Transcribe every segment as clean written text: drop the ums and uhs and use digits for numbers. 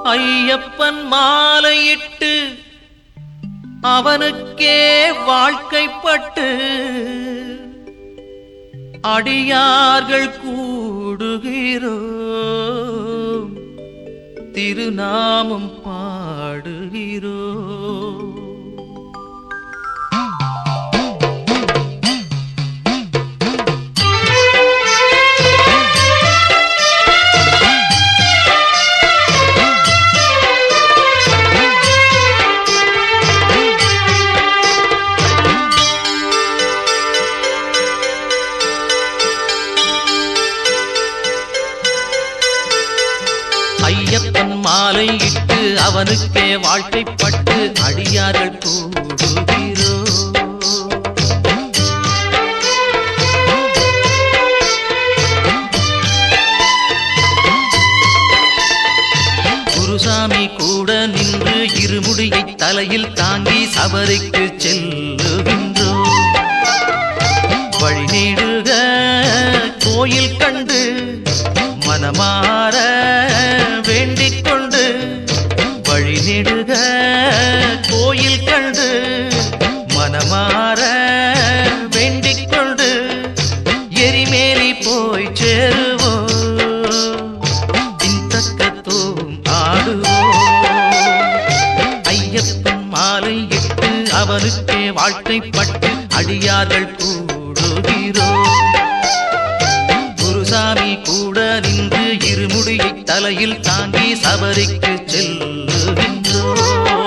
ஐயப்பன் மாலையிட்டு அவனுக்கே வாழ்க்கைப்பட்டு அடியார்கள் கூடுகிறோம், திருநாமம் பாடுகிறோம். ஐயப்பன் மாலையிட்டு அவனுக்கே வாழ்க்கைப்பட்டு அடியார்கள் கூடுகிறோம். குருசாமி கூட நின்று இருமுடியை தலையில் தாங்கி சபரிக்கு செல்லுகின்றோம். வழி நீடுக கோயில் கண்டு மனமாற வேண்டிக் கொண்டு, வழி நெடுக கோயில் கண்டு மனமாற வேண்டிக் கொண்டு எரிமேலி போய் சேருவோம், இந்தக்கத்தோம் ஆடுவோம். ஐயப்பன் மாலையிட்டு அவனுக்கே வாழ்க்கைப்பட்டு அடியார்கள் கூடுகிறோம். குருசாமி கூட நின்று இருமுடியை தலையில் தாங்கி சபரிக்கு செல்லுகின்றோம்.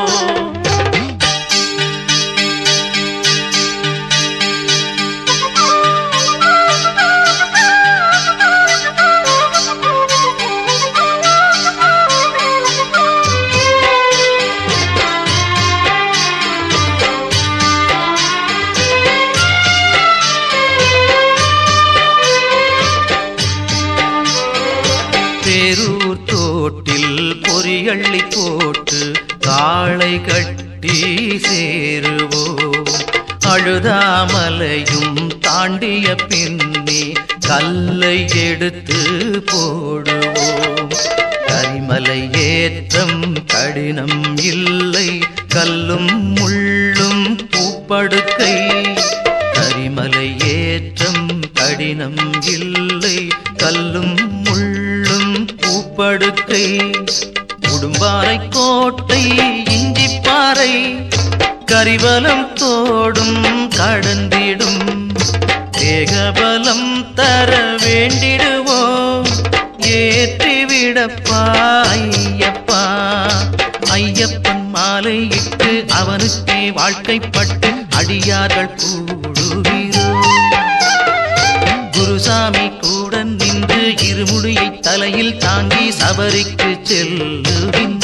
பேரூர் தோட்டில் பொறியள்ளி போட்டு காளை கட்டி சேருவோம். அழுதாமலையும் தாண்டிய பின்னே கல்லை எடுத்து போடுவோம். கரிமலை ஏற்றம் கடினம் இல்லை, கல்லும் முள்ளும் பூப்படுக்கை. கரிமலை ஏற்றம் கடினம் இல்லை, கல்லும் முள்ளும் பூப்படுக்கை. உடும்பாறை கோட்டை இஞ்சிப்பாறை கரிவலம் தோடும் கடந்திடும். தேகபலம் தர வேண்டிடுவோம், ஏற்றிவிடப்பா ஐயப்பா. ஐயப்பன் மாலையிட்டு அவனுக்கே வாழ்க்கைப்பட்டு அடியார்கள் கூடுகிறோம். குருசாமி கூட நின்று இருமுடியை தலையில் தாங்கி சபரிக்கு செல்லுகின்றோம்.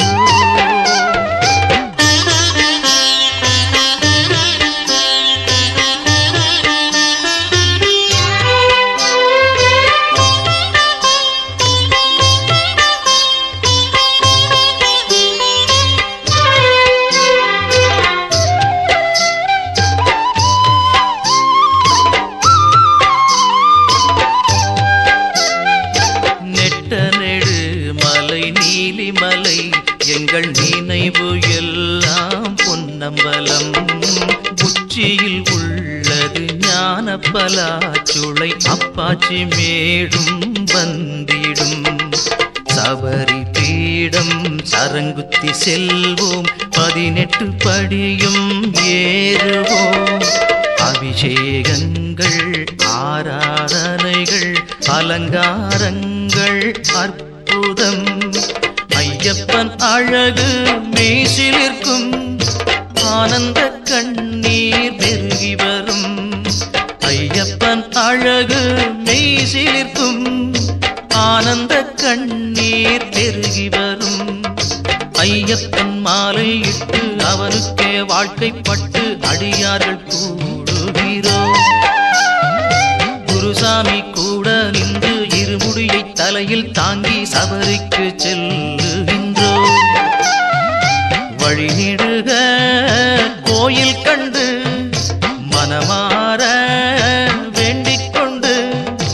நீலிமலை எங்கள் நினைவு எல்லாம் பொன்னம்பலம். உச்சியில் உள்ளது ஞான பலாச்சுளை, அப்பாச்சி மேடும் வந்திடும். சபரி பீடம் சரங்குத்தி செல்வோம், 18 படியும் ஏறுவோம். அபிஷேகங்கள் ஆராதனைகள் அலங்காரங்கள் அற்புதம். ஐயப்பன் அழகு மெய்சிலிர்க்கும், ஆனந்த கண்ணீர் பெருகி வரும். ஐயப்பன் அழகு மெய்சிலிர்க்கும், ஆனந்த கண்ணீர் பெருகி வரும். ஐயப்பன் மாலையிட்டு அவனுக்கே வாழ்க்கைப்பட்டு அடியார்கள் கூடுகிறோம். குருசாமி கூட நின்று இருமுடியை தலையில் தாங்கி சபரிக்கு செல்லுகின்றோம். வழி நெடுக கோயில் கண்டு மனமாற வேண்டிக் கொண்டு,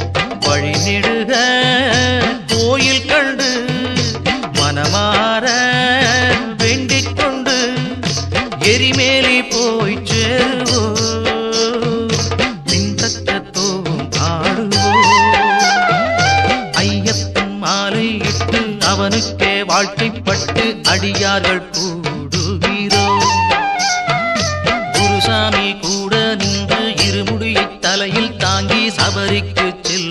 வழி நெடுக கோயில் கண்டு மனமாற எரிமேலி போய் சேருவோம் பின்தக்கத்தோம் ஆடுவோம் ஐயப்பன் மாலை இட்டு அவனுக்கே வாழ்க்கைப்பட்டு அடியார்கள் கூடுகிறோம் குருசாமி கூட நின்று இருமுடியை தலையில் தாங்கி சபரிக்கு செல்